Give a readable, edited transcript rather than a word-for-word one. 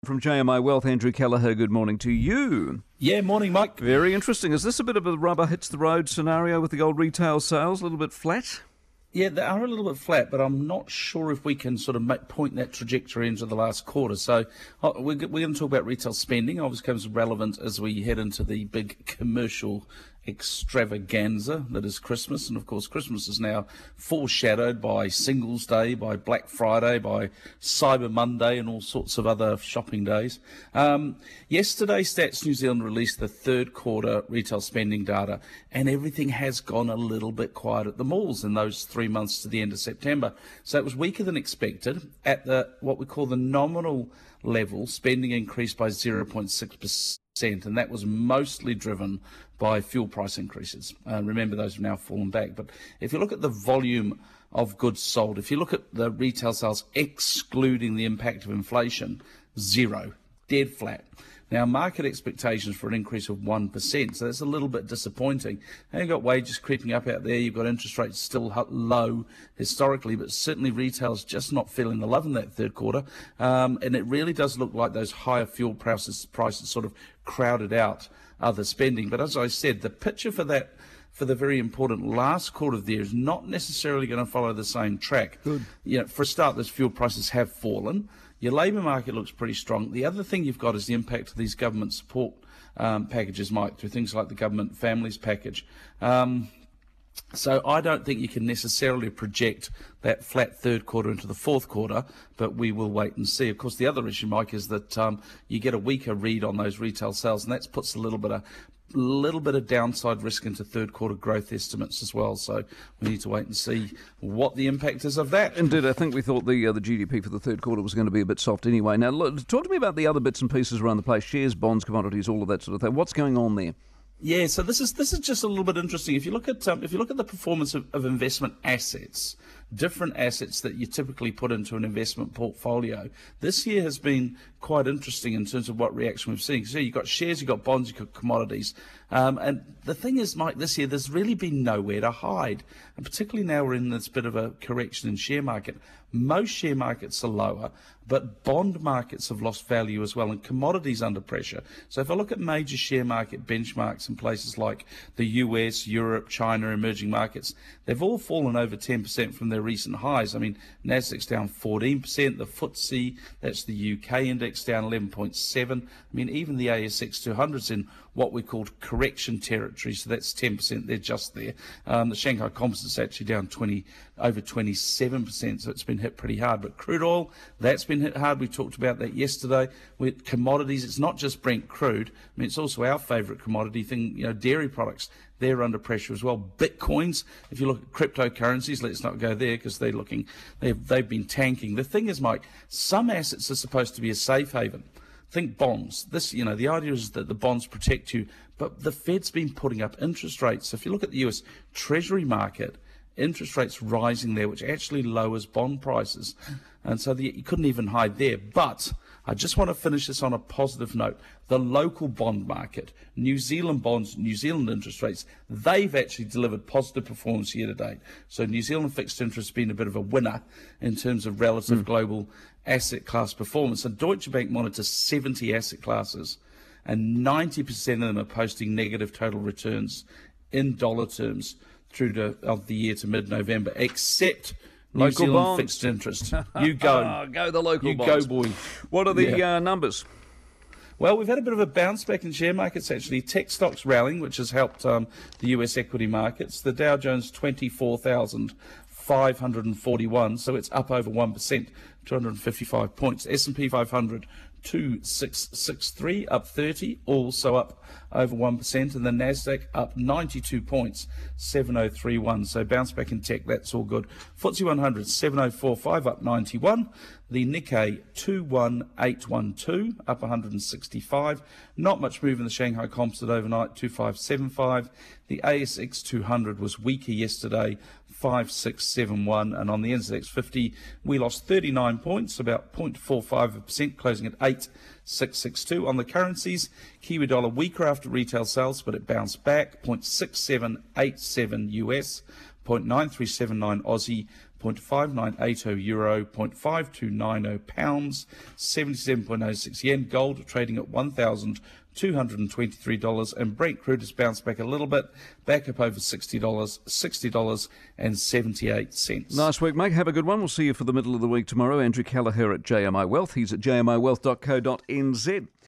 From JMI Wealth, Andrew Kelleher, good morning to you. Yeah, morning, Mike. Very interesting. Is this a bit of a rubber hits the road scenario with the gold retail sales, a little bit flat? Yeah, they are a little bit flat, but I'm not sure if we can sort of point that trajectory into the last quarter. So we're going to talk about retail spending. Obviously becomes relevant as we head into the big commercial extravaganza that is Christmas. And, of course, Christmas is now foreshadowed by Singles Day, by Black Friday, by Cyber Monday and all sorts of other shopping days. Yesterday, Stats New Zealand released the third quarter retail spending data, and everything has gone a little bit quiet at the malls in those 3 months to the end of September. So it was weaker than expected. At the what we call the nominal level, spending increased by 0.6%. And that was mostly driven by fuel price increases. Remember, those have now fallen back. But if you look at the volume of goods sold, if you look at the retail sales excluding the impact of inflation, zero, dead flat. Now, market expectations for an increase of 1%, so that's a little bit disappointing. And you've got wages creeping up out there, you've got interest rates still low historically, but certainly retail's just not feeling the love in that third quarter. And it really does look like those higher fuel prices sort of crowded out other spending. But as I said, the picture for the very important last quarter of the year is not necessarily going to follow the same track. Good. You know, for a start, those fuel prices have fallen. Your labour market looks pretty strong. The other thing you've got is the impact of these government support packages, Mike, through things like the government families package. So I don't think you can necessarily project that flat third quarter into the fourth quarter, but we will wait and see. Of course, the other issue, Mike, is that you get a weaker read on those retail sales, and that puts a little bit of downside risk into third quarter growth estimates as well. So we need to wait and see what the impact is of that. Indeed, I think we thought the GDP for the third quarter was going to be a bit soft anyway. Now, look, talk to me about the other bits and pieces around the place, shares, bonds, commodities, all of that sort of thing. What's going on there? Yeah, so this is just a little bit interesting. If you look at the performance of investment assets, different assets that you typically put into an investment portfolio, this year has been quite interesting in terms of what reaction we've seen. So you've got shares, you've got bonds, you've got commodities. And the thing is, Mike, this year there's really been nowhere to hide. And particularly now we're in this bit of a correction in share market. Most share markets are lower, but bond markets have lost value as well, and commodities under pressure. So if I look at major share market benchmarks in places like the US, Europe, China, emerging markets, they've all fallen over 10% from their recent highs. I mean, Nasdaq's down 14%, the FTSE, that's the UK index, down 11.7%. I mean, even the ASX 200's in what we called correction territory, so that's 10%, they're just there. The Shanghai Composite's actually down over 27%, so it's been hit pretty hard. But crude oil, that's been hit hard. We talked about that yesterday. With commodities, it's not just Brent crude. I mean, it's also our favourite commodity thing, dairy products. They're under pressure as well. Bitcoins, if you look at cryptocurrencies, let's not go there because they've been tanking. The thing is, Mike, some assets are supposed to be a safe haven. Think bonds. The idea is that the bonds protect you, but the Fed's been putting up interest rates. So if you look at the US Treasury market, interest rates rising there, which actually lowers bond prices. And so you couldn't even hide there. But I just want to finish this on a positive note. The local bond market, New Zealand bonds, New Zealand interest rates, they've actually delivered positive performance year to date. So New Zealand fixed interest has been a bit of a winner in terms of relative global asset class performance. And Deutsche Bank monitors 70 asset classes, and 90% of them are posting negative total returns in dollar terms through of the year to mid-November, except New local Zealand bonds. Fixed interest. You go. Go the local you bonds. go, boy. What are the numbers? Well, we've had a bit of a bounce back in share markets, actually. Tech stocks rallying, which has helped the US equity markets. The Dow Jones 24,541, so it's up over 1%, 255 points. S&P 500, 2663, up 30, also up over 1%, and the Nasdaq up 92 points, 7031. So bounce back in tech, that's all good. FTSE 100, 7045, up 91. The Nikkei 21812, up 165. Not much move in the Shanghai Composite overnight, 2575. The ASX 200 was weaker yesterday, 5671, and on the NZX 50 we lost 39 points, about 0.45%, closing at 8662. On the currencies, Kiwi dollar weaker after retail sales, but it bounced back, 0.6787 US, 0.9379 Aussie, 0.5980 euro, 0.5290 pounds, 77.06 yen. Gold trading at $1,223, and Brent crude has bounced back a little bit, back up over $60, $60.78. Nice work, mate. Have a good one. We'll see you for the middle of the week tomorrow. Andrew Callagher at JMI Wealth. He's at jmiwealth.co.nz.